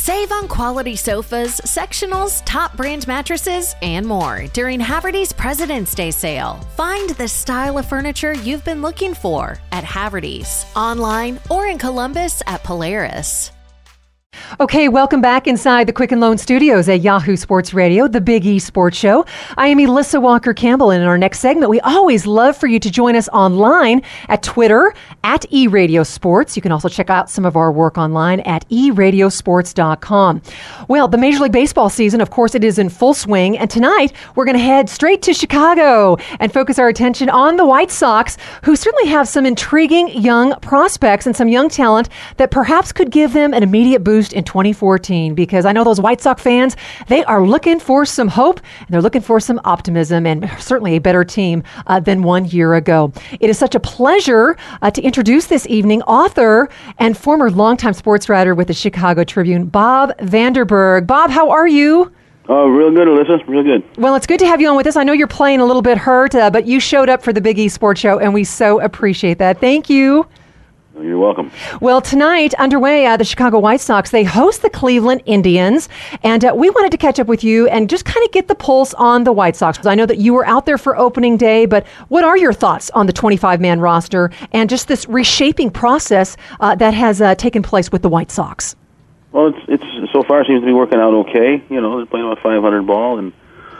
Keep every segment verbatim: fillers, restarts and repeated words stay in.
Save on quality sofas, sectionals, top brand mattresses, and more during Haverty's President's Day sale. Find the style of furniture you've been looking for at Haverty's, online or in Columbus at Polaris. Okay, welcome back inside the Quicken Loan Studios at Yahoo Sports Radio, the Big E Sports Show. I am Elissa Walker-Campbell, and in our next segment, we always love for you to join us online at Twitter, at eRadioSports. You can also check out some of our work online at e radio sports dot com. Well, the Major League Baseball season, of course, it is in full swing, and tonight we're going to head straight to Chicago and focus our attention on the White Sox, who certainly have some intriguing young prospects and some young talent that perhaps could give them an immediate boost in twenty fourteen, because I know those White Sox fans, they are looking for some hope, and they're looking for some optimism, and certainly a better team uh, than one year ago. It is such a pleasure uh, to introduce this evening author and former longtime sports writer with the Chicago Tribune, Bob Vanderberg. Bob, how are you? Oh, real good, Alyssa. Real good. Well, it's good to have you on with us. I know you're playing a little bit hurt, uh, but you showed up for the Big E Sports Show, and we so appreciate that. Thank you. You're welcome. Well, tonight, underway, uh, the Chicago White Sox, they host the Cleveland Indians, and uh, we wanted to catch up with you and just kind of get the pulse on the White Sox. I know that you were out there for opening day, but what are your thoughts on the twenty-five man roster and just this reshaping process uh, that has uh, taken place with the White Sox? Well, it's it's so far seems to be working out okay. You know, they're playing about five hundred ball, and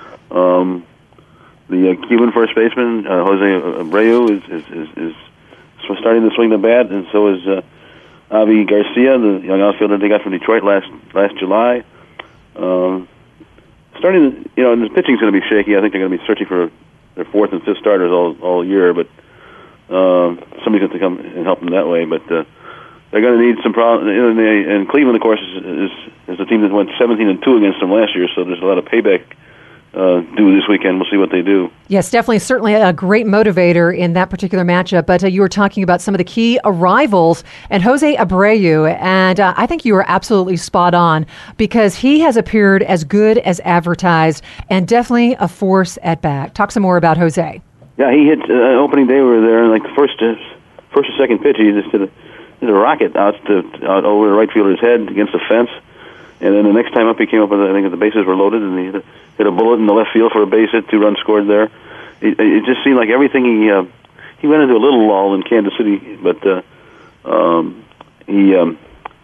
um, the uh, Cuban first baseman, uh, Jose Abreu, is is is, is So starting to swing the bat, and so is uh, Avi Garcia, the young outfielder they got from Detroit last last July. Um, starting, to, you know, and the pitching's going to be shaky. I think they're going to be searching for their fourth and fifth starters all all year, but uh, somebody's going to come and help them that way. But uh, they're going to need some problems. You know, and, they, and Cleveland, of course, is, is is a team that went seventeen and two against them last year, so there's a lot of payback Uh, do this weekend. We'll see what they do. Yes, definitely, certainly a great motivator in that particular matchup. But uh, you were talking about some of the key arrivals, and Jose Abreu, and uh, I think you were absolutely spot on, because he has appeared as good as advertised, and definitely a force at bat. Talk some more about Jose. Yeah, he hit uh, opening day. We were there, and like the first, uh, first or second pitch, he just did a, did a rocket out to out over the right fielder's head against the fence. And then the next time up, he came up with, I think the bases were loaded, and he hit a, hit a bullet in the left field for a base hit, two runs scored there. It, it just seemed like everything he uh, he went into a little lull in Kansas City, but uh, um, he um,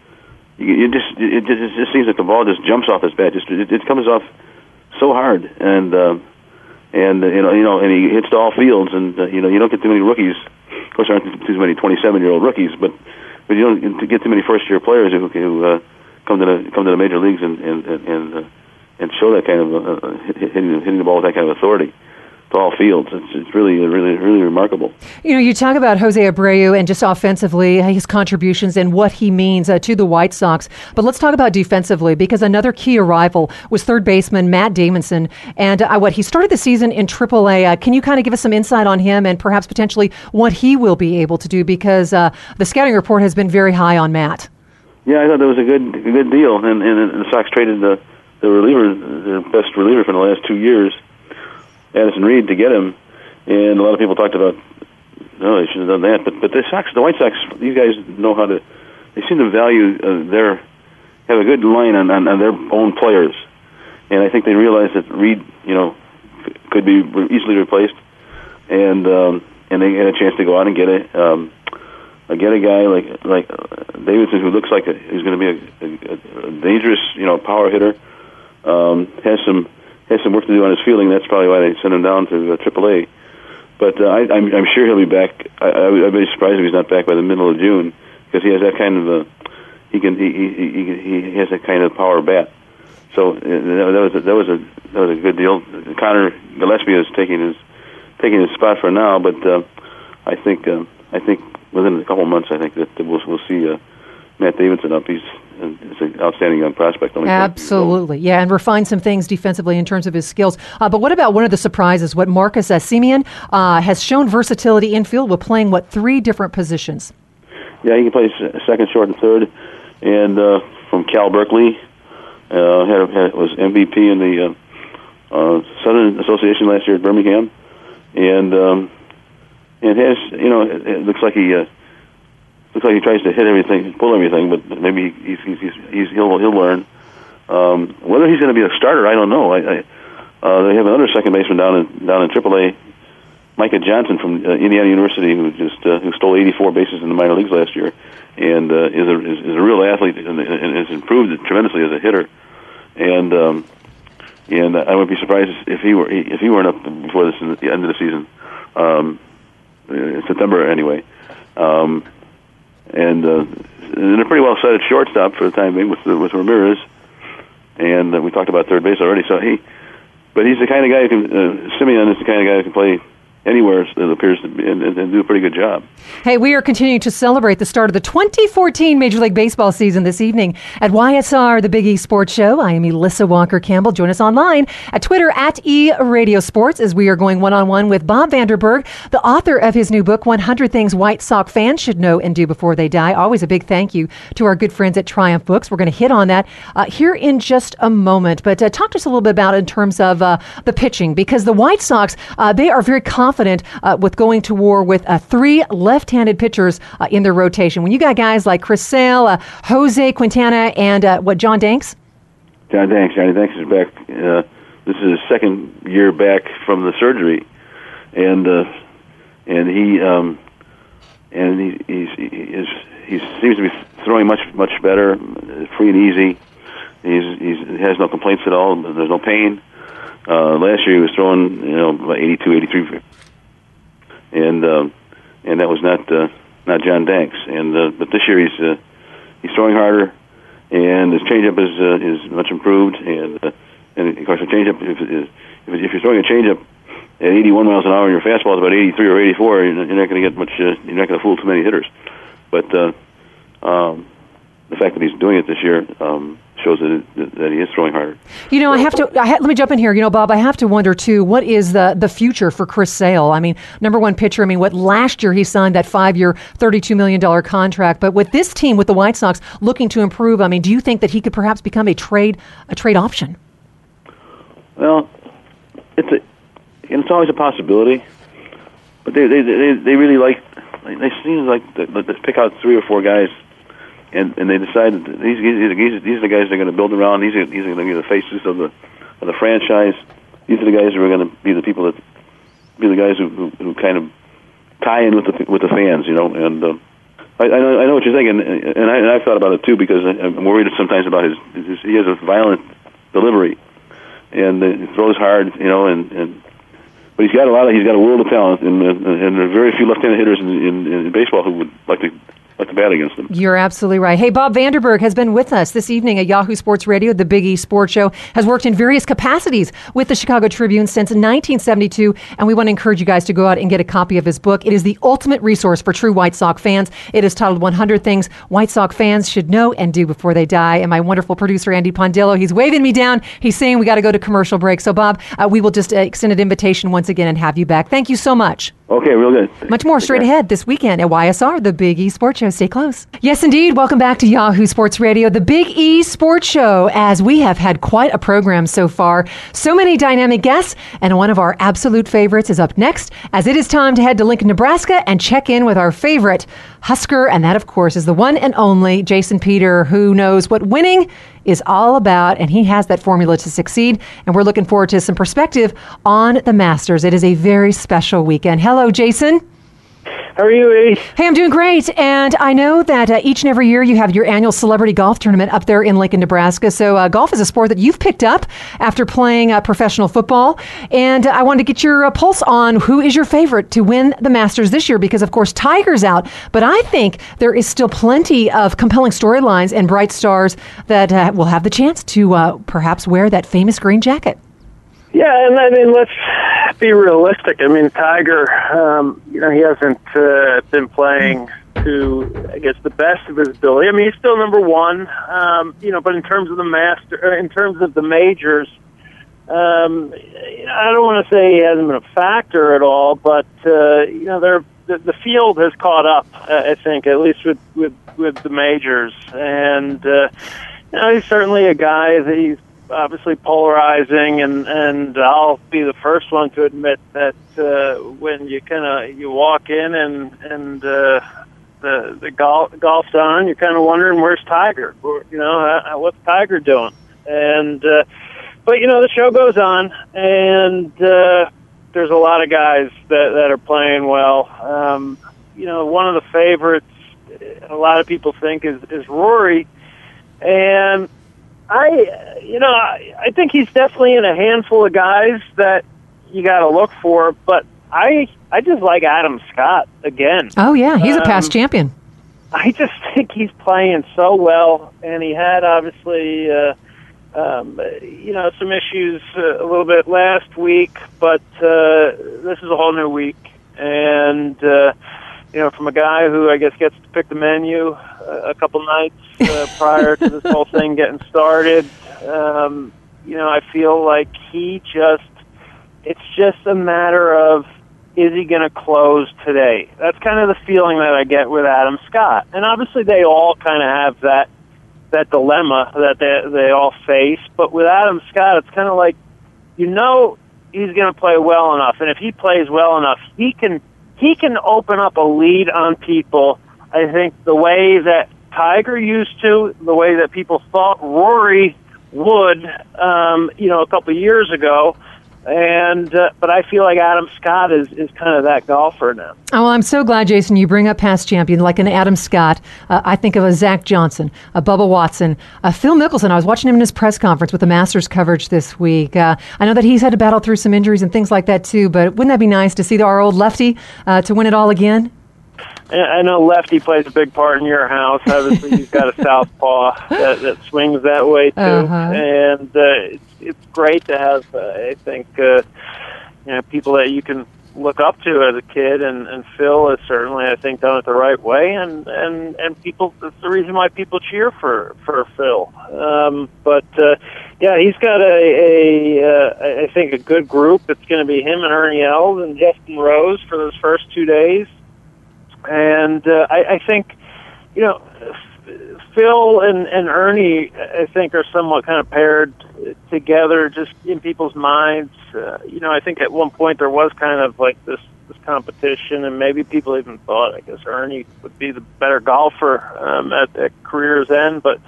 it just it just, it just seems like the ball just jumps off his bat. Just it, it comes off so hard, and uh, and uh, you know you know, and he hits to all fields, and uh, you know you don't get too many rookies. Of course, there aren't too many twenty-seven year old rookies, but but you don't get too many first year players who who. Uh, come to the come to the major leagues and and and uh, and show that kind of uh, hitting hitting the ball with that kind of authority to all fields. It's it's really really really remarkable. You know, you talk about Jose Abreu and just offensively his contributions and what he means uh, to the White Sox. But let's talk about defensively, because another key arrival was third baseman Matt Davidson, and uh, what he started the season in triple A. Uh, can you kind of give us some insight on him and perhaps potentially what he will be able to do? Because uh, the scouting report has been very high on Matt. Yeah, I thought that was a good a good deal, and, and the Sox traded the the reliever, their best reliever for the last two years, Addison Reed, to get him. And a lot of people talked about, no, they should have done that. But but the Sox, the White Sox, these guys know how to. They seem to value uh, their have a good line on, on, on their own players, and I think they realize that Reed, you know, could be easily replaced, and um, and they had a chance to go out and get it. Um, I get a guy like like Davidson, who looks like a, who's going to be a, a, a dangerous, you know, power hitter. Um, has some has some work to do on his fielding. That's probably why they sent him down to uh, triple A. But uh, I, I'm, I'm sure he'll be back. I, I, I'd be surprised if he's not back by the middle of June, because he has that kind of a he can he he he, he has that kind of power bat. So uh, that was a, that was a that was a good deal. Connor Gillespie is taking his taking his spot for now, but uh, I think uh, I think. Within a couple of months, I think that we'll, we'll see uh, Matt Davidson up. He's, he's an outstanding young prospect. Absolutely, yeah, and refine some things defensively in terms of his skills. Uh, but what about one of the surprises, what Marcus uh, Semien uh, has shown versatility infield with playing, what, three different positions? Yeah, he can play second, short, and third. And uh, from Cal Berkeley, uh, had, had, was M V P in the uh, uh, Southern Association last year at Birmingham. And... Um, And has, you know, it, it looks like he uh, looks like he tries to hit everything, pull everything, but maybe he's, he's, he's, he's he'll he'll learn. Um, whether he's going to be a starter, I don't know. I, I uh, they have another second baseman down in down in triple A, Micah Johnson from uh, Indiana University, who just uh, who stole eighty-four bases in the minor leagues last year, and uh, is a is, is a real athlete and, and has improved tremendously as a hitter. And um, and I would be surprised if he were if he weren't up before this the end of the season, um, in September anyway. Um, and, uh, and they're pretty well set at shortstop for the time being with with Ramirez. And uh, we talked about third base already. So he, but he's the kind of guy who can. Uh, Simeon is the kind of guy who can play anywhere, it appears to be, and, and do a pretty good job. Hey, we are continuing to celebrate the start of the twenty fourteen Major League Baseball season this evening at Y S R, the Big E Sports Show. I am Elissa Walker-Campbell. Join us online at Twitter at E Radio Sports as we are going one-on-one with Bob Vanderberg, the author of his new book, one hundred Things White Sox Fans Should Know and Do Before They Die. Always a big thank you to our good friends at Triumph Books. We're going to hit on that uh, here in just a moment. But uh, talk to us a little bit about it in terms of uh, the pitching, because the White Sox, uh, they are very confident uh, with going to war with uh, three left-handed pitchers uh, in their rotation. When you got guys like Chris Sale, uh, Jose Quintana, and uh, what, John Danks? John Danks. Johnny Danks is back. Uh, this is his second year back from the surgery, and uh, and he um, and he he's, he's, he seems to be throwing much much better, free and easy. He's, he's he has no complaints at all. There's no pain. Uh, last year he was throwing, you know, about eighty-two, eighty-three, and um, and that was not uh, not John Danks. And uh, but this year he's uh, he's throwing harder, and his changeup is uh, is much improved. And uh, and of course the changeup, if if, if you're throwing a changeup at eighty-one miles an hour and your fastball is about eighty-three or eighty-four, you're not going to get much. Uh, you're not going to fool too many hitters. But uh, um, the fact that he's doing it this year um, shows that, it, that he is throwing harder. You know, I have to, I ha- let me jump in here. You know, Bob, I have to wonder, too, what is the, the future for Chris Sale? I mean, number one pitcher, I mean, what, last year he signed that five-year, thirty-two million dollars contract. But with this team, with the White Sox looking to improve, I mean, do you think that he could perhaps become a trade a trade option? Well, it's a, it's always a possibility. But they they they, they really like, they seem like they, they pick out three or four guys. And and they decided that these these these are the guys they're going to build around. These are these are going to be the faces of the of the franchise. These are the guys who are going to be the people that be the guys who, who, who kind of tie in with the with the fans, you know. And uh, I, I know I know what you're thinking, and I and I've thought about it too, because I'm worried sometimes about his, his he has a violent delivery, and uh, he throws hard, you know, and, and but he's got a lot of he's got a world of talent, and and, and there are very few left-handed hitters in, in, in baseball who would like to. Like to bat against them. You're absolutely right. Hey, Bob Vanderberg has been with us this evening at Yahoo Sports Radio, the Big E Sports Show, has worked in various capacities with the Chicago Tribune since nineteen seventy-two, and we want to encourage you guys to go out and get a copy of his book. It is the ultimate resource for true White Sox fans. It is titled one hundred Things White Sox Fans Should Know and Do Before They Die. And my wonderful producer, Andy Pondillo, he's waving me down. He's saying we got to go to commercial break. So, Bob, uh, we will just uh, extend an invitation once again and have you back. Thank you so much. Okay, real good. Much more straight ahead this weekend at Y S R, the Big E Sports Show. Stay close. Yes, indeed. Welcome back to Yahoo Sports Radio, the Big E Sports Show, as we have had quite a program so far. So many dynamic guests, and one of our absolute favorites is up next, as it is time to head to Lincoln, Nebraska, and check in with our favorite Husker, and that, of course, is the one and only Jason Peter, who knows what winning is all about, and he has that formula to succeed, and we're looking forward to some perspective on the Masters. It is a very special weekend. Hello, Jason. How are you, Eddie? Hey, I'm doing great, and I know that uh, each and every year you have your annual celebrity golf tournament up there in Lincoln, Nebraska, so uh, golf is a sport that you've picked up after playing uh, professional football, and uh, I wanted to get your uh, pulse on who is your favorite to win the Masters this year, because, of course, Tiger's out, but I think there is still plenty of compelling storylines and bright stars that uh, will have the chance to uh, perhaps wear that famous green jacket. Yeah, and I mean, let's be realistic. I mean, Tiger, um, you know, he hasn't uh, been playing to, I guess, the best of his ability. I mean, he's still number one, um, you know, but in terms of the master, in terms of the majors, um, I don't want to say he hasn't been a factor at all, but, uh, you know, they're, the, the field has caught up, uh, I think, at least with, with, with the majors. And, uh, you know, he's certainly a guy that he's obviously polarizing, and, and I'll be the first one to admit that uh, when you kind of you walk in and and uh, the the golf golf's on, you're kind of wondering where's Tiger. You know, uh, what's Tiger doing? And uh, but you know, the show goes on, and uh, there's a lot of guys that that are playing well. Um, you know, one of the favorites, a lot of people think is is Rory, and I, you know, I, I think he's definitely in a handful of guys that you got to look for, but I I just like Adam Scott again. Oh, yeah, he's um, a past champion. I just think he's playing so well, and he had, obviously, uh, um, you know, some issues uh, a little bit last week, but uh, this is a whole new week. And, uh, you know, from a guy who I guess gets to pick the menu uh, a couple nights uh, prior to this whole thing getting started, um, you know, I feel like he just, it's just a matter of, is he going to close today? That's kind of the feeling that I get with Adam Scott. And obviously they all kind of have that that dilemma that they, they all face. But with Adam Scott, it's kind of like, you know, he's going to play well enough. And if he plays well enough, he can he can open up a lead on people, I think, the way that Tiger used to, the way that people thought Rory would, um, you know, a couple of years ago. And uh, but I feel like Adam Scott is, is kind of that golfer now. Oh, well, I'm so glad, Jason, you bring up past champion like an Adam Scott. Uh, I think of a Zach Johnson, a Bubba Watson, a Phil Mickelson. I was watching him in his press conference with the Masters coverage this week. Uh, I know that he's had to battle through some injuries and things like that too, but wouldn't that be nice to see our old lefty uh, to win it all again? I know lefty plays a big part in your house. Obviously, you've got a southpaw that, that swings that way too, uh-huh. and uh, it's it's great to have. Uh, I think uh, you know, people that you can look up to as a kid, and, and Phil has certainly, I think, done it the right way, and and and people. That's the reason why people cheer for for Phil. Um, but uh, yeah, he's got a, a uh, I think a good group. It's going to be him and Ernie Els and Justin Rose for those first two days. And uh, I, I think, you know, Phil and, and Ernie, I think, are somewhat kind of paired together just in people's minds. Uh, you know, I think at one point there was kind of like this, this competition, and maybe people even thought, I guess, Ernie would be the better golfer um, at, at career's end. But,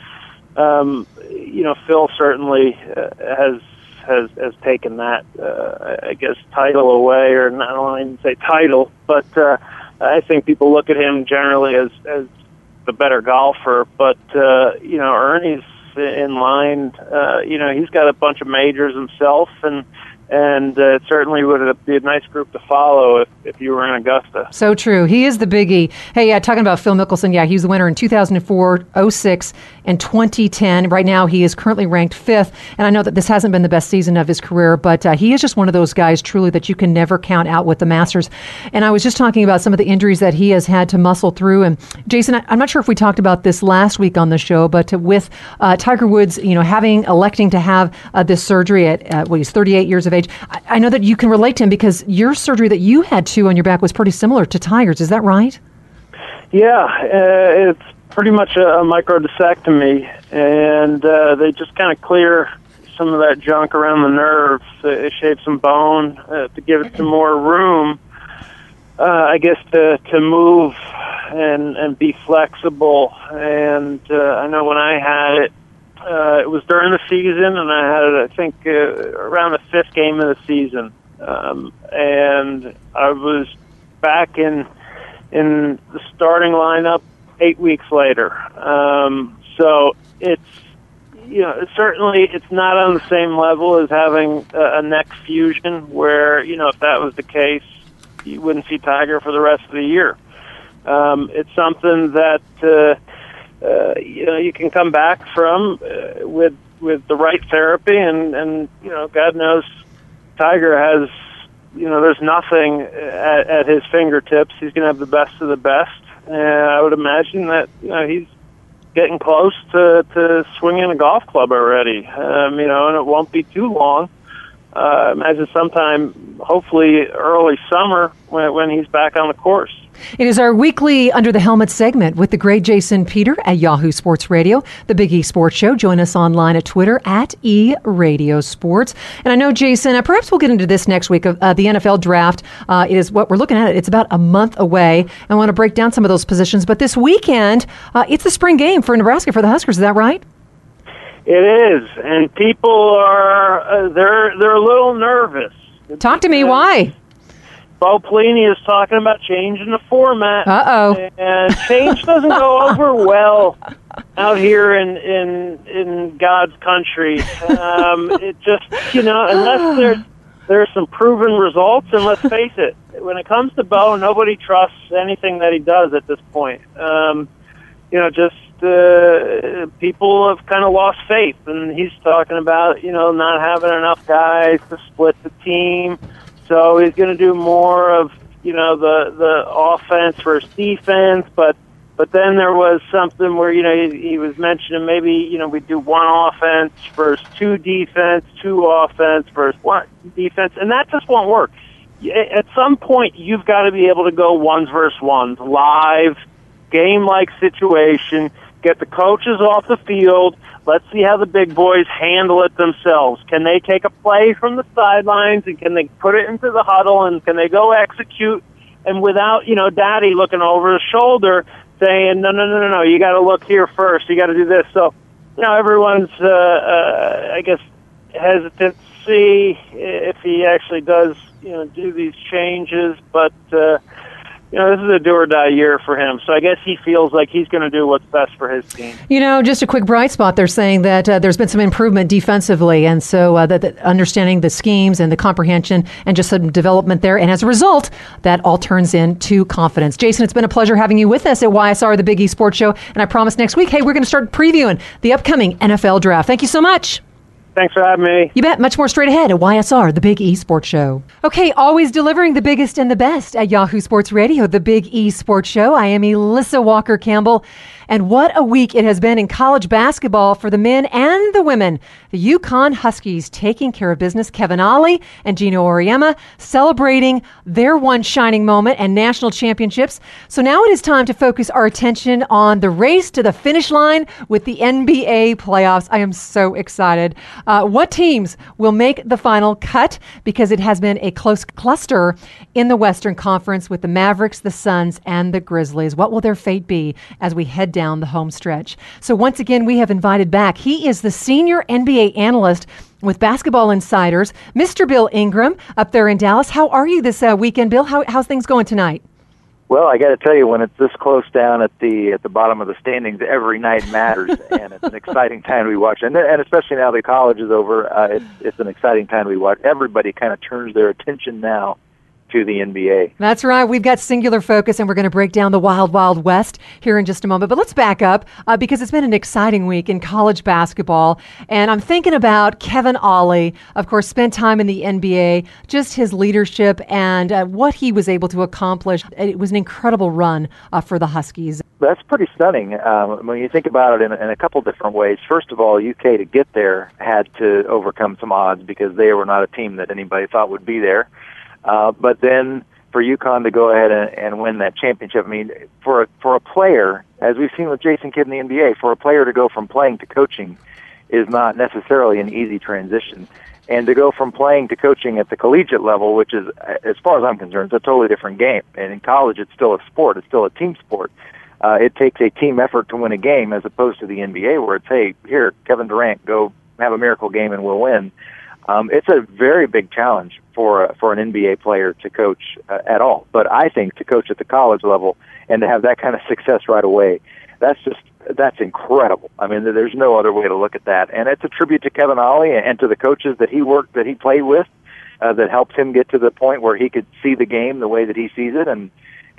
um, you know, Phil certainly uh, has has has taken that, uh, I guess, title away, or not, I don't want to even say title, but uh, I think people look at him generally as, as the better golfer, but, uh, you know, Ernie's in line. Uh, you know, he's got a bunch of majors himself, and and uh, it certainly would be a nice group to follow if, if you were in Augusta. So true. He is the biggie. Hey, yeah, talking about Phil Mickelson, yeah, he was the winner in two thousand four, oh six, and twenty ten. Right now, he is currently ranked fifth, and I know that this hasn't been the best season of his career, but uh, he is just one of those guys, truly, that you can never count out with the Masters. And I was just talking about some of the injuries that he has had to muscle through. And Jason, I, I'm not sure if we talked about this last week on the show, but with uh, Tiger Woods, you know, having, electing to have uh, this surgery at, uh, well, he's thirty-eight years of age. I, I know that you can relate to him because your surgery that you had too on your back was pretty similar to Tiger's. Is that right? Yeah, uh, it's pretty much a, a microdiscectomy, and uh, they just kind of clear some of that junk around the nerves. They shave some bone uh, to give it some more room, uh, I guess, to to move and and be flexible. And uh, I know when I had it, uh, it was during the season, and I had it, I think, uh, around the fifth game of the season, um, and I was back in in the starting lineup eight weeks later. Um, so it's, you know, certainly it's not on the same level as having a, a neck fusion where, you know, if that was the case, you wouldn't see Tiger for the rest of the year. Um, it's something that, uh, uh, you know, you can come back from uh, with with the right therapy, and, and, you know, God knows Tiger has, you know, there's nothing at, at his fingertips. He's going to have the best of the best. And I would imagine that, you know, he's getting close to, to swinging a golf club already. Um, you know, and it won't be too long uh, imagine sometime, hopefully early summer, when, when he's back on the course. It is our weekly Under the Helmet segment with the great Jason Peter at Yahoo Sports Radio, the Big E Sports Show. Join us online at Twitter at E Radio Sports. And I know, Jason, uh, perhaps we'll get into this next week. Uh, the N F L draft uh, is what we're looking at. It's about a month away. I want to break down some of those positions. But this weekend, uh, it's the spring game for Nebraska, for the Huskers. Is that right? It is, and people are uh, they're they're a little nervous. Talk to me. Why? Bo Pelini is talking about changing the format. Uh-oh. And change doesn't go over well out here in in, in God's country. Um, it just, you know, unless there's, there's some proven results, and let's face it, when it comes to Bo, nobody trusts anything that he does at this point. Um, you know, just uh, people have kind of lost faith, and he's talking about, you know, not having enough guys to split the team. So he's going to do more of, you know, the the offense versus defense, but but then there was something where, you know, he, he was mentioning maybe, you know, we do one offense versus two defense, two offense versus one defense, and that just won't work. At some point, you've got to be able to go ones versus ones, live, game-like situation, get the coaches off the field. Let's see how the big boys handle it themselves. Can they take a play from the sidelines, and can they put it into the huddle, and can they go execute, and without, you know, Daddy looking over his shoulder saying, no, no, no, no, no, you got to look here first, you got to do this. So, you know, everyone's, uh, uh, I guess, hesitant to see if he actually does, you know, do these changes, but, uh, you know, this is a do-or-die year for him, so I guess he feels like he's going to do what's best for his team. You know, just a quick bright spot, they're saying that uh, there's been some improvement defensively, and so uh, that, that understanding the schemes and the comprehension and just some development there, and as a result, that all turns into confidence. Jason, it's been a pleasure having you with us at Y S R, the Big E Sports Show, and I promise next week, hey, we're going to start previewing the upcoming N F L draft. Thank you so much. Thanks for having me. You bet. Much more straight ahead at Y S R, the Big E Sports Show. Okay, always delivering the biggest and the best at Yahoo Sports Radio, the Big E Sports Show. I am Elissa Walker Campbell. And what a week it has been in college basketball for the men and the women. The UConn Huskies taking care of business. Kevin Ollie and Gino Auriemma celebrating their one shining moment and national championships. So now it is time to focus our attention on the race to the finish line with the N B A playoffs. I am so excited. Uh, what teams will make the final cut? Because it has been a close cluster in the Western Conference with the Mavericks, the Suns, and the Grizzlies. What will their fate be as we head down the home stretch? So once again, we have invited back. He is the senior N B A analyst with Basketball Insiders, Mister Bill Ingram, up there in Dallas. How are you this uh, weekend, Bill? How, how's things going tonight? Well, I got to tell you, when it's this close down at the at the bottom of the standings, every night matters, and it's an exciting time to be watching. And, and especially now that college is over, uh, it's it's an exciting time to be watching. Everybody kind of turns their attention now to the N B A. That's right. We've got singular focus, and we're going to break down the Wild Wild West here in just a moment. But let's back up uh, because it's been an exciting week in college basketball. And I'm thinking about Kevin Ollie, of course, spent time in the N B A, just his leadership and uh, what he was able to accomplish. It was an incredible run uh, for the Huskies. That's pretty stunning um, when you think about it in, in a couple different ways. First of all, U K to get there had to overcome some odds because they were not a team that anybody thought would be there. Uh, but then for UConn to go ahead and, and win that championship, I mean, for a, for a player, as we've seen with Jason Kidd in the N B A, for a player to go from playing to coaching is not necessarily an easy transition. And to go from playing to coaching at the collegiate level, which is, as far as I'm concerned, it's a totally different game. And in college, it's still a sport. It's still a team sport. Uh, it takes a team effort to win a game as opposed to the N B A where it's, hey, here, Kevin Durant, go have a miracle game and we'll win. Um, it's a very big challenge for uh, for an N B A player to coach uh, at all. But I think to coach at the college level and to have that kind of success right away, that's just that's incredible. I mean, there's no other way to look at that. And it's a tribute to Kevin Ollie and to the coaches that he worked, that he played with, uh, that helped him get to the point where he could see the game the way that he sees it. And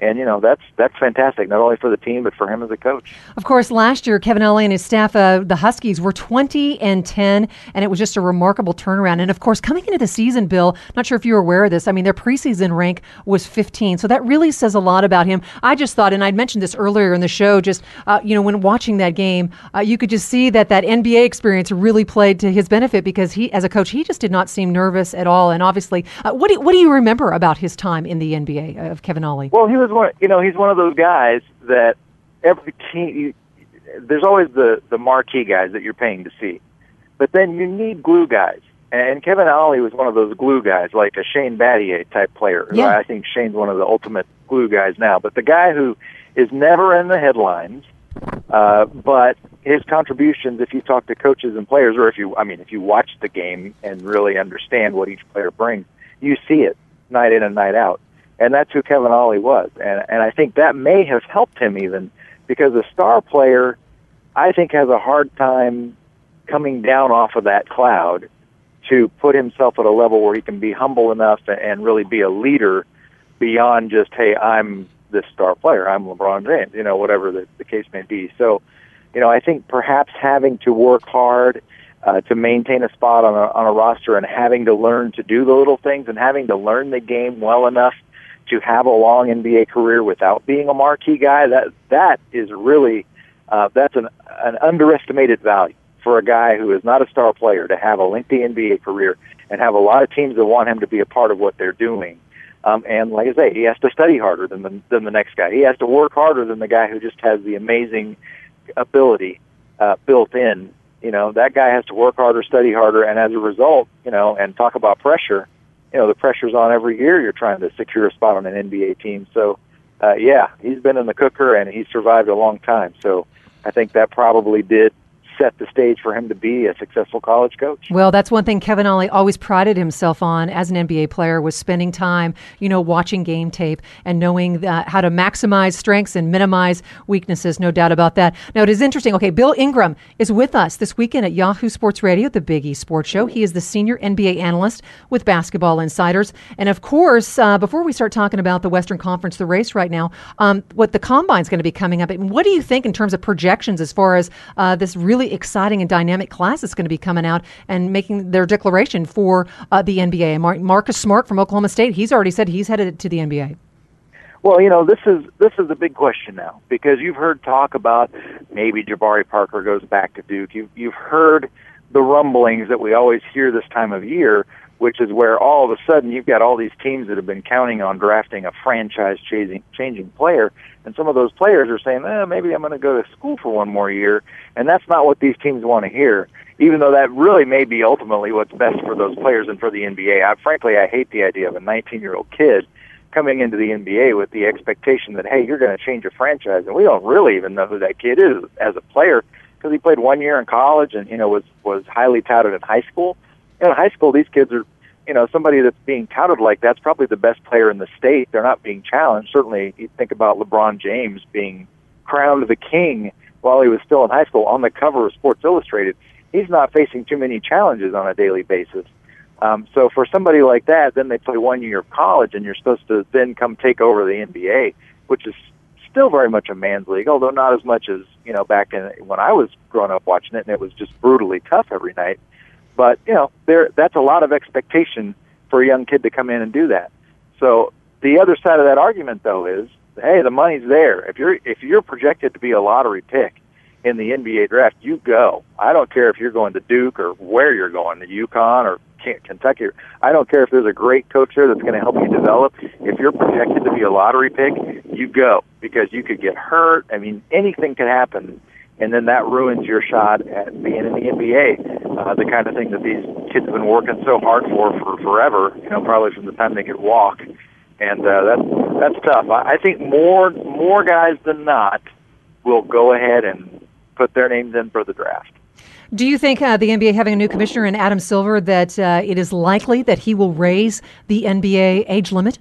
And, you know, that's that's fantastic, not only for the team, but for him as a coach. Of course, last year, Kevin Ollie and his staff, uh, the Huskies, were twenty and ten, and it was just a remarkable turnaround. And, of course, coming into the season, Bill, not sure if you were aware of this, I mean, their preseason rank was fifteen. So that really says a lot about him. I just thought, and I'd mentioned this earlier in the show, just, uh, you know, when watching that game, uh, you could just see that that N B A experience really played to his benefit because he, as a coach, he just did not seem nervous at all. And obviously, uh, what, do, what do you remember about his time in the N B A of Kevin Ollie? Well, he was one, you know, he's one of those guys that every team, you, there's always the, the marquee guys that you're paying to see. But then you need glue guys. And Kevin Ollie was one of those glue guys, like a Shane Battier type player. Yeah. I think Shane's one of the ultimate glue guys now. But the guy who is never in the headlines, uh, but his contributions, if you talk to coaches and players, or if you, I mean, if you watch the game and really understand what each player brings, you see it night in and night out. And that's who Kevin Ollie was. And, and I think that may have helped him even because a star player, I think, has a hard time coming down off of that cloud to put himself at a level where he can be humble enough and really be a leader beyond just, hey, I'm this star player, I'm LeBron James, you know, whatever the, the case may be. So, you know, I think perhaps having to work hard uh, to maintain a spot on a, on a roster and having to learn to do the little things and having to learn the game well enough to have a long N B A career without being a marquee guy, that that is really, uh, that's an, an underestimated value for a guy who is not a star player to have a lengthy N B A career and have a lot of teams that want him to be a part of what they're doing. Um, and like I say, he has to study harder than the, than the next guy. He has to work harder than the guy who just has the amazing ability uh, built in. You know, that guy has to work harder, study harder, and as a result, you know, and talk about pressure, you know, the pressure's on every year you're trying to secure a spot on an N B A team. So, uh, yeah, he's been in the cooker, and he's survived a long time. So I think that probably did set the stage for him to be a successful college coach. Well, that's one thing Kevin Ollie always prided himself on as an N B A player was spending time, you know, watching game tape and knowing that, how to maximize strengths and minimize weaknesses, no doubt about that. Now, it is interesting. Okay, Bill Ingram is with us this weekend at Yahoo Sports Radio, the Big East Sports Show. He is the senior N B A analyst with Basketball Insiders. And of course, uh, before we start talking about the Western Conference, the race right now, um, what the Combine is going to be coming up. What do you think in terms of projections as far as uh, this really exciting and dynamic class that's going to be coming out and making their declaration for uh, the N B A? Mar- Marcus Smart from Oklahoma State, he's already said he's headed to the N B A. Well, you know, this is this is the big question now because you've heard talk about maybe Jabari Parker goes back to Duke. You've, you've heard the rumblings that we always hear this time of year, which is where all of a sudden you've got all these teams that have been counting on drafting a franchise-changing changing player, and some of those players are saying, eh, maybe I'm going to go to school for one more year, and that's not what these teams want to hear, even though that really may be ultimately what's best for those players and for the N B A. I, frankly, I hate the idea of a nineteen-year-old kid coming into the N B A with the expectation that, hey, you're going to change a franchise, and we don't really even know who that kid is as a player because he played one year in college and, you know, was, was highly touted in high school. In high school, these kids are, you know, somebody that's being touted like that's probably the best player in the state. They're not being challenged. Certainly, you think about LeBron James being crowned the king while he was still in high school on the cover of Sports Illustrated. He's not facing too many challenges on a daily basis. Um, so for somebody like that, then they play one year of college, and you're supposed to then come take over the N B A, which is still very much a man's league, although not as much as, you know, back in when I was growing up watching it, and it was just brutally tough every night. But, you know, there that's a lot of expectation for a young kid to come in and do that. So the other side of that argument, though, is, hey, the money's there. If you're if you're projected to be a lottery pick in the N B A draft, you go. I don't care if you're going to Duke or where you're going, to UConn or Kentucky. I don't care if there's a great coach there that's going to help you develop. If you're projected to be a lottery pick, you go because you could get hurt. I mean, anything could happen. And then that ruins your shot at being in the N B A, uh, the kind of thing that these kids have been working so hard for for forever, you know, probably from the time they could walk. And uh, that's, that's tough. I, I think more more guys than not will go ahead and put their names in for the draft. Do you think uh, the N B A having a new commissioner in Adam Silver that uh, it is likely that he will raise the N B A age limit?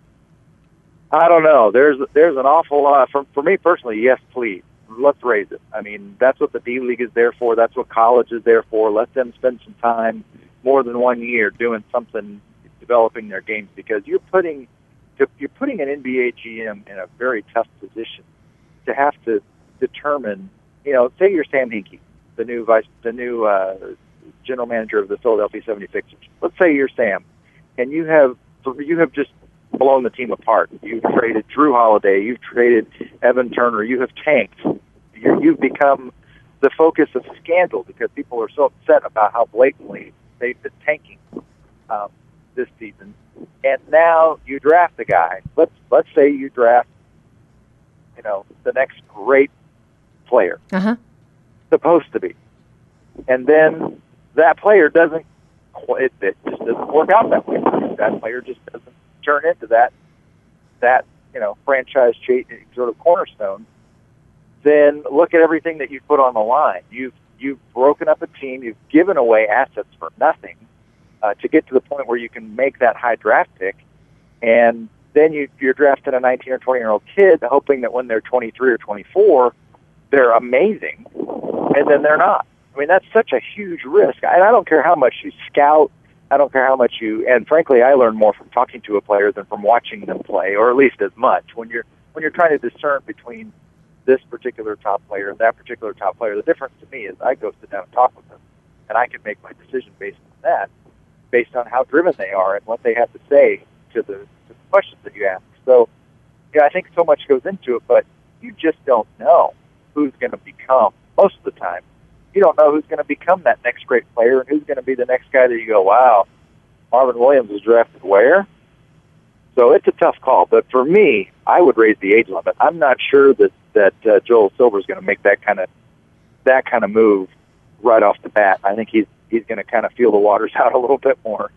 I don't know. There's there's an awful lot. For, for me personally, yes, please. Let's raise it. I mean, that's what the D-League is there for. That's what college is there for. Let them spend some time, more than one year, doing something, developing their games, because you're putting to, you're putting an N B A G M in a very tough position to have to determine, you know, say you're Sam Hinkie, the new vice, the new uh, general manager of the Philadelphia seventy-sixers. Let's say you're Sam, and you have you have just blown the team apart. You've traded Drew Holiday, you've traded Evan Turner, you have tanked. You're, you've become the focus of scandal because people are so upset about how blatantly they've been tanking um, this season. And now you draft a guy. Let's let's say you draft, you know, the next great player, uh-huh. supposed to be, and then that player doesn't. It, it just doesn't work out that way. That player just doesn't turn into that that you know franchise sort of cornerstone. Then look at everything that you've put on the line. You've you've broken up a team. You've given away assets for nothing uh, to get to the point where you can make that high draft pick, and then you, you're drafting a nineteen or twenty year old kid, hoping that when they're twenty-three or twenty-four, they're amazing, and then they're not. I mean, that's such a huge risk. And I don't care how much you scout. I don't care how much you. And frankly, I learn more from talking to a player than from watching them play, or at least as much. When you're when you're trying to discern between this particular top player and that particular top player, the difference to me is I go sit down and talk with them, and I can make my decision based on that, based on how driven they are and what they have to say to the, to the questions that you ask. So, yeah, I think so much goes into it, but you just don't know who's going to become, most of the time, you don't know who's going to become that next great player and who's going to be the next guy that you go, wow, Marvin Williams was drafted where? So it's a tough call. But for me, I would raise the age limit. I'm not sure that, that uh, Joel Silver is going to make that kind of that kind of move right off the bat. I think he's he's going to kind of feel the waters out a little bit more.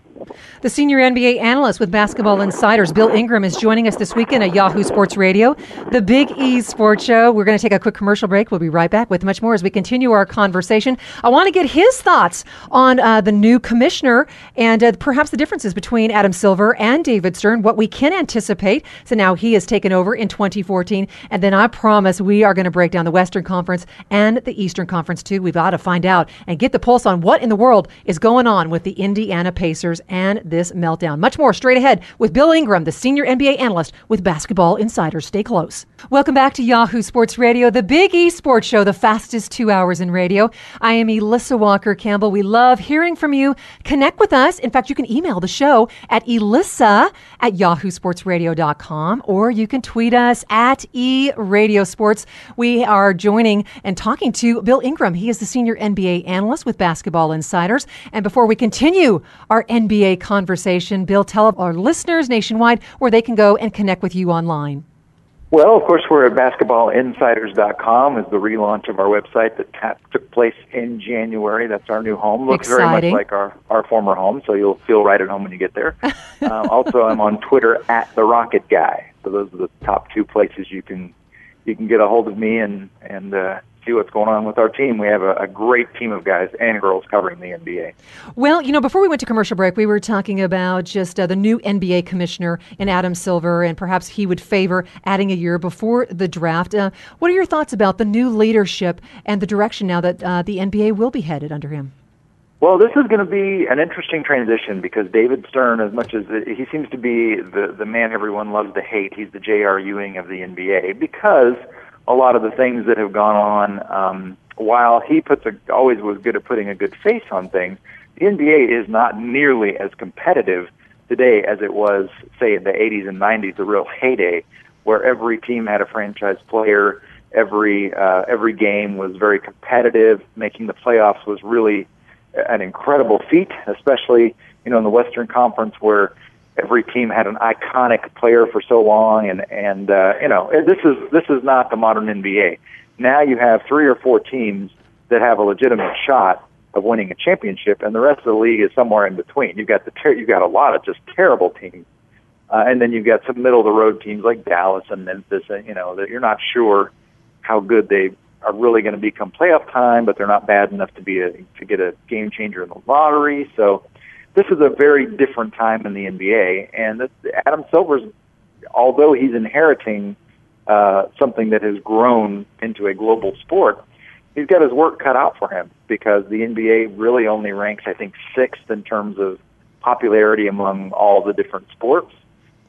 The senior N B A analyst with Basketball Insiders, Bill Ingram, is joining us this weekend at Yahoo Sports Radio, the Big E Sports Show. We're going to take a quick commercial break. We'll be right back with much more as we continue our conversation. I want to get his thoughts on uh, the new commissioner and uh, perhaps the differences between Adam Silver and David Stern, what we can anticipate. So now he has taken over in twenty fourteen. And then I promise we are going to break down the Western Conference and the Eastern Conference too. We've got to find out and get the pulse on what in the world is going on with the Indiana Pacers and this meltdown. Much more straight ahead with Bill Ingram, the senior N B A analyst with Basketball Insiders. Stay close. Welcome back to Yahoo Sports Radio, the Big E Sports Show, the fastest two hours in radio. I am Elissa Walker-Campbell. We love hearing from you. Connect with us. In fact, you can email the show at elissa at yahoo sports radio dot com, or you can tweet us at eradiosports. We are joining and talking to Bill Ingram. He is the senior N B A analyst with Basketball Insiders. And before we continue our N B A conversation, Bill, tell our listeners nationwide where they can go and connect with you online. Well, of course, we're at basketball insiders dot com is the relaunch of our website that ta- took place in January. That's our new home. Looks Exciting. Very much like our, our former home, so you'll feel right at home when you get there. uh, also, I'm on Twitter at the Rocket Guy. So those are the top two places you can you can get a hold of me and and uh, see what's going on with our team. We have a, a great team of guys and girls covering the N B A. Well, you know, before we went to commercial break, we were talking about just uh, the new N B A commissioner in Adam Silver, and perhaps he would favor adding a year before the draft. Uh, what are your thoughts about the new leadership and the direction now that uh, the N B A will be headed under him? Well, this is going to be an interesting transition because David Stern, as much as he seems to be the, the man everyone loves to hate, he's the J R. Ewing of the N B A because a lot of the things that have gone on, um, while he puts a, always was good at putting a good face on things, the N B A is not nearly as competitive today as it was, say, in the eighties and nineties, the real heyday, where every team had a franchise player, every uh, every game was very competitive. Making the playoffs was really an incredible feat, especially you know in the Western Conference where every team had an iconic player for so long, and and uh, you know this is this is not the modern N B A. Now you have three or four teams that have a legitimate shot of winning a championship, and the rest of the league is somewhere in between. You've got the ter- you've got a lot of just terrible teams, uh, and then you've got some middle of the road teams like Dallas and Memphis. And, you know that you're not sure how good they are really going to become playoff time, but they're not bad enough to be a, to get a game changer in the lottery. So this is a very different time in the N B A, and this, Adam Silver's, although he's inheriting uh, something that has grown into a global sport, he's got his work cut out for him because the N B A really only ranks, I think, sixth in terms of popularity among all the different sports.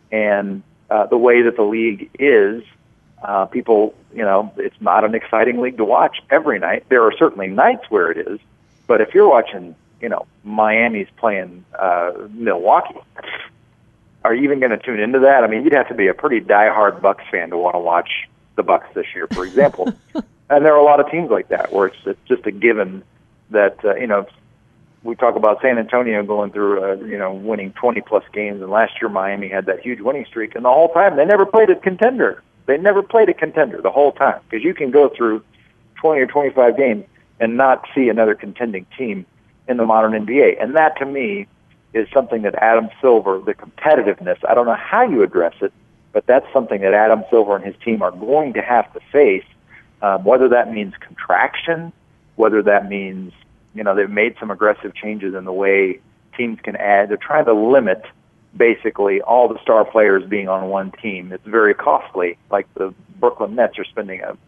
And uh, the way that the league is, uh, people, you know, it's not an exciting league to watch every night. There are certainly nights where it is, but if you're watching, you know, Miami's playing uh, Milwaukee, are you even going to tune into that? I mean, you'd have to be a pretty diehard Bucks fan to want to watch the Bucks this year, for example. And there are a lot of teams like that where it's, it's just a given that, uh, you know, we talk about San Antonio going through, uh, you know, winning twenty-plus games, and last year Miami had that huge winning streak, and the whole time they never played a contender. They never played a contender the whole time, because you can go through twenty or twenty-five games and not see another contending team in the modern N B A. And that, to me, is something that Adam Silver, the competitiveness, I don't know how you address it, but that's something that Adam Silver and his team are going to have to face, um, whether that means contraction, whether that means, you know, they've made some aggressive changes in the way teams can add. They're trying to limit, basically, all the star players being on one team. It's very costly. Like the Brooklyn Nets are spending a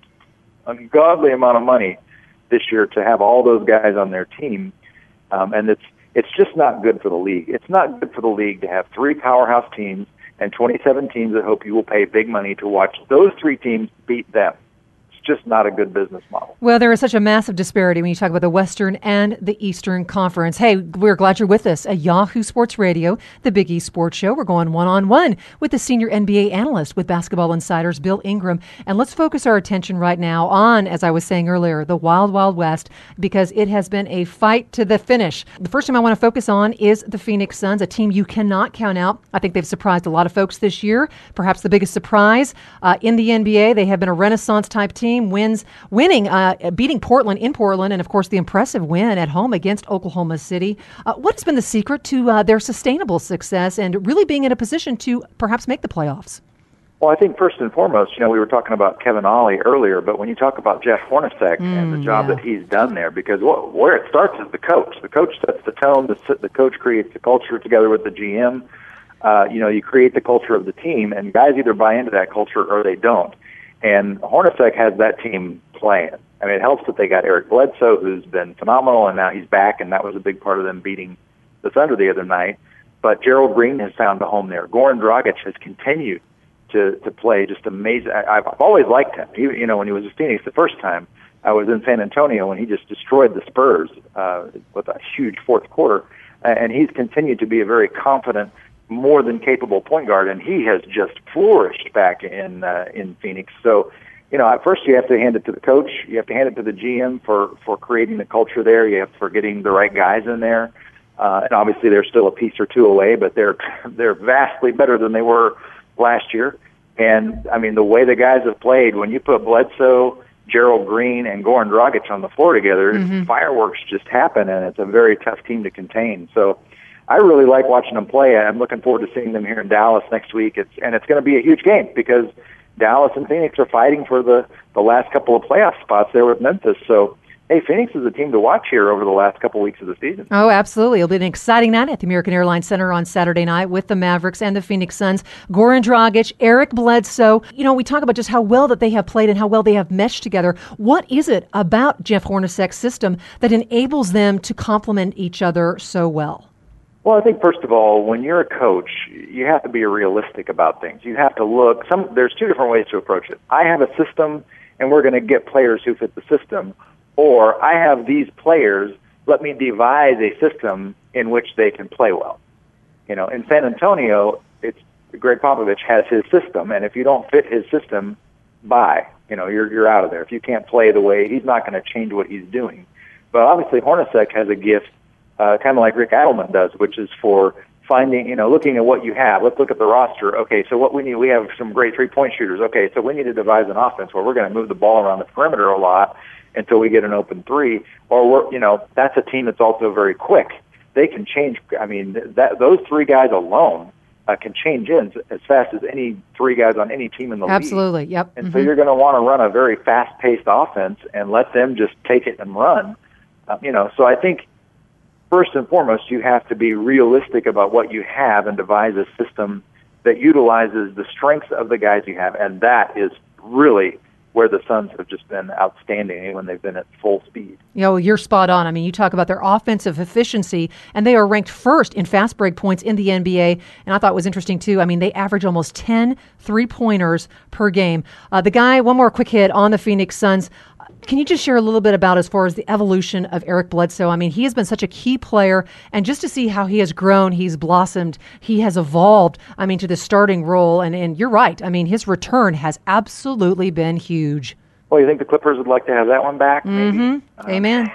ungodly amount of money this year to have all those guys on their team, um, and it's it's just not good for the league. It's not good for the league to have three powerhouse teams and twenty-seven teams that hope you will pay big money to watch those three teams beat them. It's just not a good business model. Well, there is such a massive disparity when you talk about the Western and the Eastern Conference. Hey, we're glad you're with us at Yahoo Sports Radio, the Big East Sports Show. We're going one-on-one with the senior N B A analyst with Basketball Insider's Bill Ingram. And let's focus our attention right now on, as I was saying earlier, the Wild Wild West, because it has been a fight to the finish. The first team I want to focus on is the Phoenix Suns, a team you cannot count out. I think they've surprised a lot of folks this year. Perhaps the biggest surprise uh, in the N B A. They have been a Renaissance-type team. Wins, winning, uh, beating Portland in Portland, and of course the impressive win at home against Oklahoma City. Uh, what has been the secret to uh, their sustainable success and really being in a position to perhaps make the playoffs? Well, I think first and foremost, you know, we were talking about Kevin Ollie earlier, but when you talk about Jeff Hornacek mm, and the job yeah. that he's done there, because well, where it starts is the coach. The coach sets the tone. The, the coach creates the culture together with the G M. Uh, you know, you create the culture of the team, and guys either buy into that culture or they don't. And Hornacek has that team playing. I mean, it helps that they got Eric Bledsoe, who's been phenomenal, and now he's back, and that was a big part of them beating the Thunder the other night. But Gerald Green has found a home there. Goran Dragic has continued to to play just amazing. I, I've always liked him. He, you know, when he was in Phoenix the first time, I was in San Antonio, and he just destroyed the Spurs uh, with a huge fourth quarter. And he's continued to be a very confident, more than capable point guard, and he has just flourished back in uh, in Phoenix. So, you know, at first you have to hand it to the coach, you have to hand it to the G M for, for creating the culture there, you have for getting the right guys in there, uh, and obviously they're still a piece or two away, but they're they're vastly better than they were last year. And, I mean, the way the guys have played, when you put Bledsoe, Gerald Green, and Goran Dragic on the floor together, mm-hmm. fireworks just happen, and it's a very tough team to contain. So, I really like watching them play. I'm looking forward to seeing them here in Dallas next week. It's and it's going to be a huge game because Dallas and Phoenix are fighting for the, the last couple of playoff spots there with Memphis. So, hey, Phoenix is a team to watch here over the last couple of weeks of the season. Oh, absolutely. It'll be an exciting night at the American Airlines Center on Saturday night with the Mavericks and the Phoenix Suns. Goran Dragic, Eric Bledsoe. You know, we talk about just how well that they have played and how well they have meshed together. What is it about Jeff Hornacek's system that enables them to complement each other so well? Well, I think, first of all, when you're a coach, you have to be realistic about things. You have to look. Some There's two different ways to approach it. I have a system, and we're going to get players who fit the system. Or I have these players, let me devise a system in which they can play well. You know, in San Antonio, it's Greg Popovich has his system, and if you don't fit his system, bye. You know, you're you're out of there. If you can't play the way, he's not going to change what he's doing. But obviously, Hornacek has a gift, uh, kind of like Rick Adelman does, which is for finding, you know, looking at what you have. Let's look at the roster. Okay, so what we need, we have some great three-point shooters. Okay, so we need to devise an offense where we're going to move the ball around the perimeter a lot until we get an open three. Or, we're, you know, that's a team that's also very quick. They can change. I mean, that those three guys alone uh, can change ends as fast as any three guys on any team in the Absolutely. league. Absolutely, yep. And mm-hmm. so you're going to want to run a very fast-paced offense and let them just take it and run. Uh, you know, so I think first and foremost, you have to be realistic about what you have and devise a system that utilizes the strengths of the guys you have, and that is really where the Suns have just been outstanding when they've been at full speed. You know, you're spot on. I mean, you talk about their offensive efficiency, and they are ranked first in fast break points in the N B A. And I thought it was interesting, too. I mean, they average almost ten three-pointers per game. Uh, the guy, one more quick hit on the Phoenix Suns. Can you just share a little bit about as far as the evolution of Eric Bledsoe? I mean, he has been such a key player, and just to see how he has grown, he's blossomed, he has evolved, I mean, to the starting role. And, and you're right. I mean, his return has absolutely been huge. Well, you think the Clippers would like to have that one back? Mm-hmm. Uh, Amen.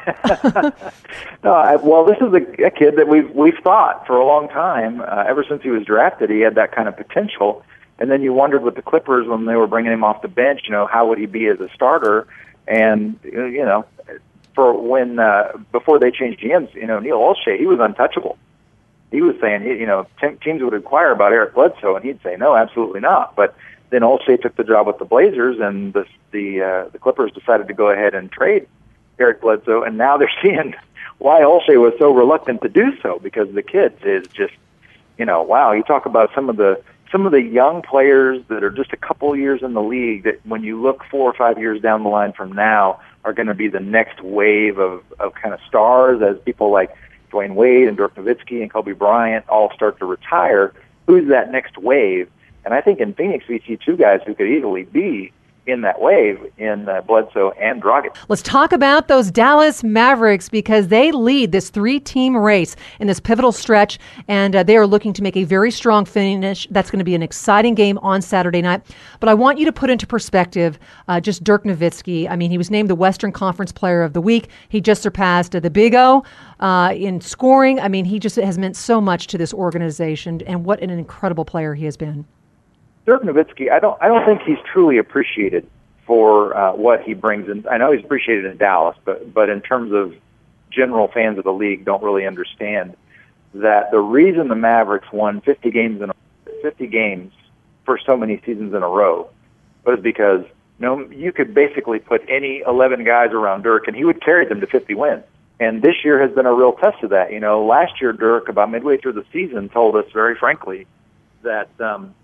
no, I, well, this is a, a kid that we've we've thought for a long time. Uh, ever since he was drafted, he had that kind of potential. And then you wondered with the Clippers when they were bringing him off the bench, you know, how would he be as a starter? And, you know, for when, uh, before they changed G Ms, you know, Neil Olshey, he was untouchable. He was saying, you know, teams would inquire about Eric Bledsoe, and he'd say, no, absolutely not. But then Olshey took the job with the Blazers, and the the, uh, the Clippers decided to go ahead and trade Eric Bledsoe, and now they're seeing why Olshey was so reluctant to do so, because the kid is just, you know, wow, you talk about some of the Some of the young players that are just a couple years in the league that when you look four or five years down the line from now are going to be the next wave of, of kind of stars as people like Dwayne Wade and Dirk Nowitzki and Kobe Bryant all start to retire. Who's that next wave? And I think in Phoenix we see two guys who could easily be in that wave in uh, Bledsoe and Dragic. Let's talk about those Dallas Mavericks, because they lead this three-team race in this pivotal stretch, and uh, they are looking to make a very strong finish. That's going to be an exciting game on Saturday night. But I want you to put into perspective uh, just Dirk Nowitzki. I mean, he was named the Western Conference Player of the Week. He just surpassed uh, the Big O uh, in scoring. I mean, he just has meant so much to this organization, and what an incredible player he has been. Dirk Nowitzki, I don't, I don't think he's truly appreciated for uh, what he brings in. I know he's appreciated in Dallas, but but in terms of general fans of the league, don't really understand that the reason the Mavericks won fifty games in a, fifty games for so many seasons in a row was because you know you could basically put any eleven guys around Dirk and he would carry them to fifty wins. And this year has been a real test of that. You know, last year Dirk, about midway through the season, told us very frankly that. Um,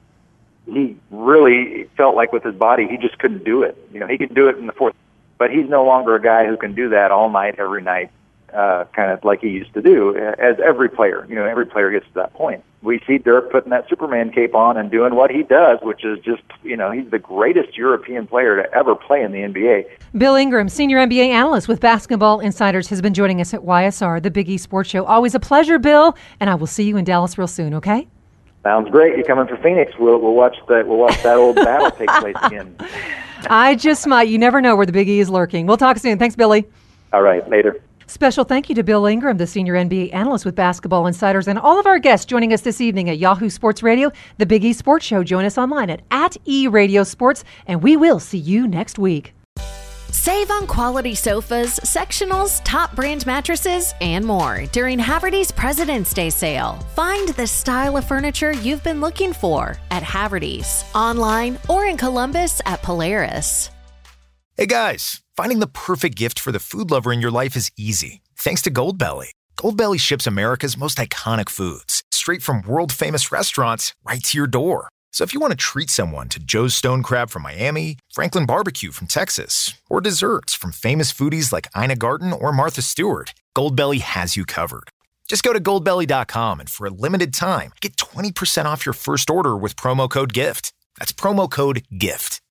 He really felt like with his body, he just couldn't do it. You know, he could do it in the fourth, but he's no longer a guy who can do that all night, every night, uh, kind of like he used to do, as every player. You know, every player gets to that point. We see Dirk putting that Superman cape on and doing what he does, which is just, you know, he's the greatest European player to ever play in the N B A. Bill Ingram, senior N B A analyst with Basketball Insiders, has been joining us at Y S R, the Big East Sports Show. Always a pleasure, Bill, and I will see you in Dallas real soon, okay? Sounds great. You're coming for Phoenix. We'll we'll watch that. We'll watch that old battle take place again. I just might. You never know where the Big E is lurking. We'll talk soon. Thanks, Billy. All right. Later. Special thank you to Bill Ingram, the senior N B A analyst with Basketball Insiders, and all of our guests joining us this evening at Yahoo Sports Radio, the Big E Sports Show. Join us online at at eRadio Sports, and we will see you next week. Save on quality sofas, sectionals, top brand mattresses, and more during Haverty's President's Day sale. Find the style of furniture you've been looking for at Haverty's, online or in Columbus at Polaris. Hey guys, finding the perfect gift for the food lover in your life is easy. Thanks to Goldbelly. Goldbelly ships America's most iconic foods straight from world-famous restaurants right to your door. So if you want to treat someone to Joe's Stone Crab from Miami, Franklin Barbecue from Texas, or desserts from famous foodies like Ina Garten or Martha Stewart, Goldbelly has you covered. Just go to goldbelly dot com and for a limited time, get twenty percent off your first order with promo code GIFT. That's promo code GIFT.